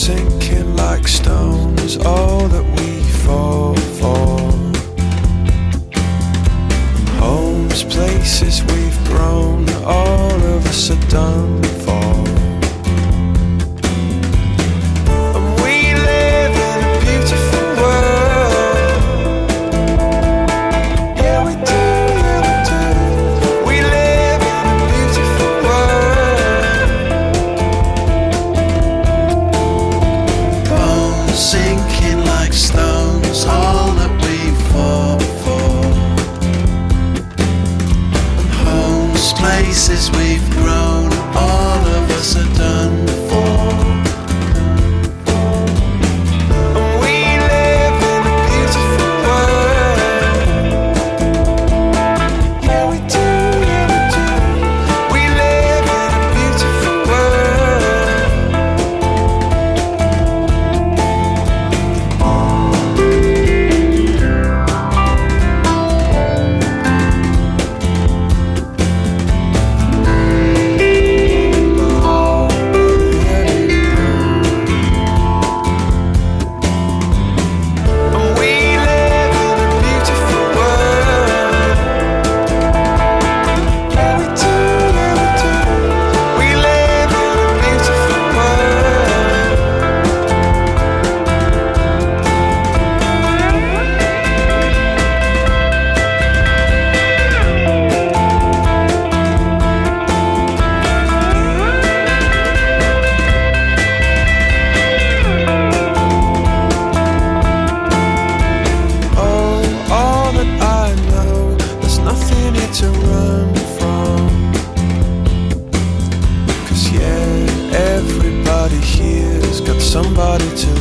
sinking like stones, all that we fall for. Homes, places we've grown, all of us are done for. And we live in a beautiful world. Yeah, we do, yeah, we do. We live in a beautiful world. Bones sinking like stones, all that we fall for. Places we've grown, all of us are done for. And we live in a beautiful world. Yeah, we do, yeah, we do. We live in a beautiful to run from. 'Cause yeah, everybody here's got somebody to